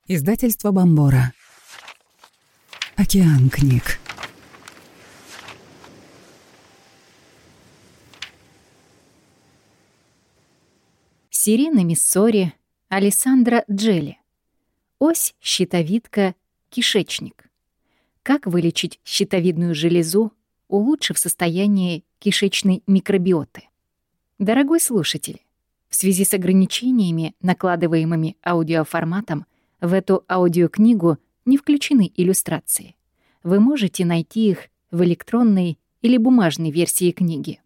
Издательство Бомбора. Океан книг. Сирена Миссори, Алессандро Джелли. Ось, щитовидка, кишечник. Как вылечить щитовидную железу, улучшив состояние кишечной микробиоты? Дорогой слушатель, в связи с ограничениями, накладываемыми аудиоформатом, в эту аудиокнигу не включены иллюстрации. Вы можете найти их в электронной или бумажной версии книги.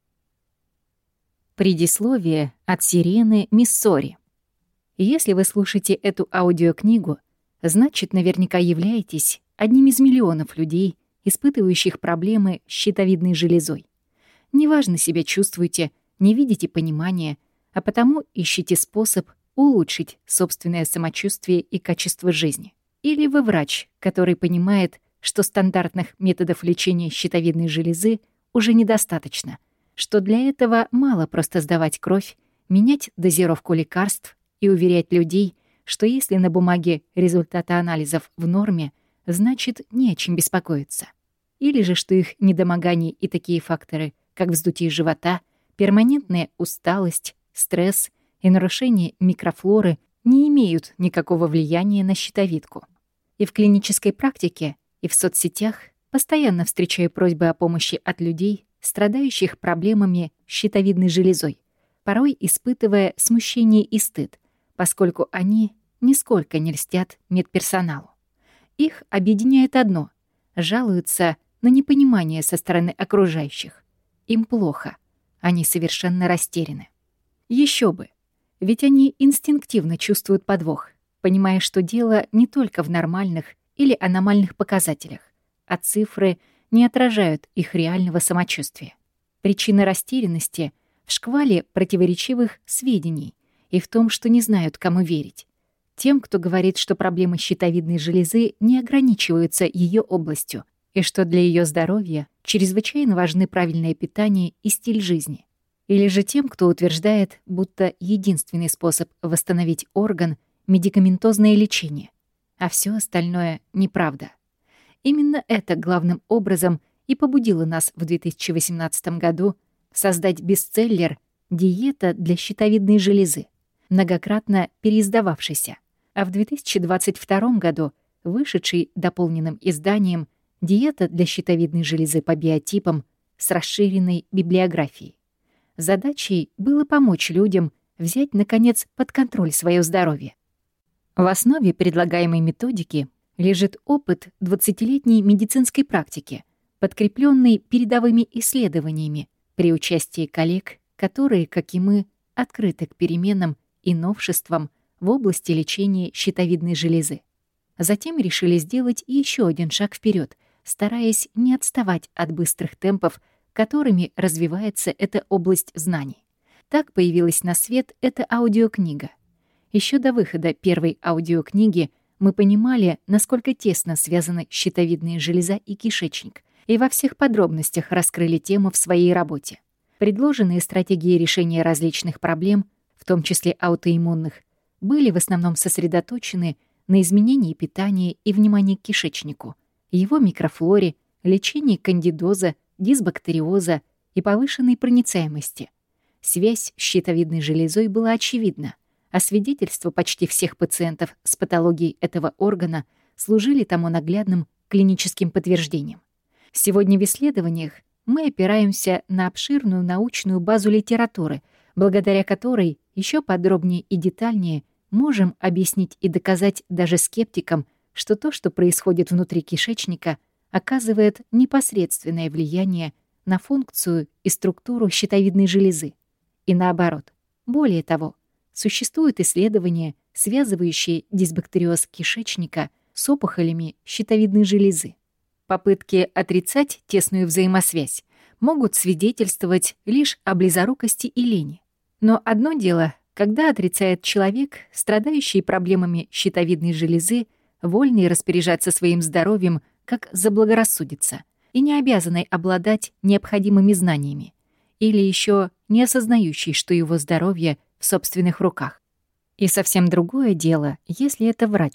Предисловие от Сирены Миссори. Если вы слушаете эту аудиокнигу, значит, наверняка являетесь одним из миллионов людей, испытывающих проблемы с щитовидной железой. Неважно себя чувствуете, не видите понимания, а потому ищите способ улучшить собственное самочувствие и качество жизни. Или вы врач, который понимает, что стандартных методов лечения щитовидной железы уже недостаточно, что для этого мало просто сдавать кровь, менять дозировку лекарств и уверять людей, что если на бумаге результаты анализов в норме, значит, не о чем беспокоиться. Или же, что их недомогание и такие факторы, как вздутие живота, перманентная усталость, стресс и нарушение микрофлоры не имеют никакого влияния на щитовидку. И в клинической практике, и в соцсетях постоянно встречаю просьбы о помощи от людей, страдающих проблемами с щитовидной железой, порой испытывая смущение и стыд, поскольку они нисколько не льстят медперсоналу. Их объединяет одно — жалуются на непонимание со стороны окружающих. Им плохо, они совершенно растеряны. Еще бы, ведь они инстинктивно чувствуют подвох, понимая, что дело не только в нормальных или аномальных показателях, а цифры не отражают их реального самочувствия. Причина растерянности в шквале противоречивых сведений и в том, что не знают, кому верить. Тем, кто говорит, что проблемы щитовидной железы не ограничиваются ее областью и что для ее здоровья чрезвычайно важны правильное питание и стиль жизни. Или же тем, кто утверждает, будто единственный способ восстановить орган — медикаментозное лечение, а все остальное — неправда. Именно это главным образом и побудило нас в 2018 году создать бестселлер «Диета для щитовидной железы», многократно переиздававшийся, а в 2022 году вышедший дополненным изданием «Диета для щитовидной железы по биотипам» с расширенной библиографией. Задачей было помочь людям взять, наконец, под контроль свое здоровье. В основе предлагаемой методики лежит опыт 20-летней медицинской практики, подкрепленный передовыми исследованиями при участии коллег, которые, как и мы, открыты к переменам и новшествам в области лечения щитовидной железы. Затем решили сделать еще один шаг вперед, стараясь не отставать от быстрых темпов, которыми развивается эта область знаний. Так появилась на свет эта аудиокнига. Еще до выхода первой аудиокниги мы понимали, насколько тесно связаны щитовидная железа и кишечник, и во всех подробностях раскрыли тему в своей работе. Предложенные стратегии решения различных проблем, в том числе аутоиммунных, были в основном сосредоточены на изменении питания и внимании к кишечнику, его микрофлоре, лечении кандидоза, дисбактериоза и повышенной проницаемости. Связь с щитовидной железой была очевидна, а свидетельства почти всех пациентов с патологией этого органа служили тому наглядным клиническим подтверждением. Сегодня в исследованиях мы опираемся на обширную научную базу литературы, благодаря которой еще подробнее и детальнее можем объяснить и доказать даже скептикам, что то, что происходит внутри кишечника, оказывает непосредственное влияние на функцию и структуру щитовидной железы. И наоборот. Более того, существуют исследования, связывающие дисбактериоз кишечника с опухолями щитовидной железы. Попытки отрицать тесную взаимосвязь могут свидетельствовать лишь о близорукости и лени. Но одно дело, когда отрицает человек, страдающий проблемами щитовидной железы, вольный распоряжаться своим здоровьем, как заблагорассудится, и не обязанный обладать необходимыми знаниями, или еще не осознающий, что его здоровье в собственных руках. И совсем другое дело, если это врач,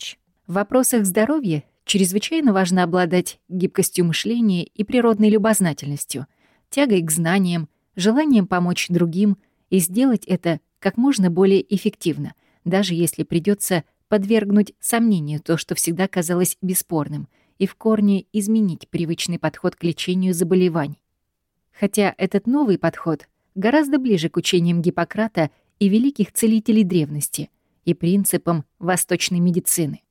В вопросах здоровья чрезвычайно важно обладать гибкостью мышления и природной любознательностью, тягой к знаниям, желанием помочь другим и сделать это как можно более эффективно, даже если придется подвергнуть сомнению то, что всегда казалось бесспорным, и в корне изменить привычный подход к лечению заболеваний. Хотя этот новый подход гораздо ближе к учениям Гиппократа и великих целителей древности и принципам восточной медицины.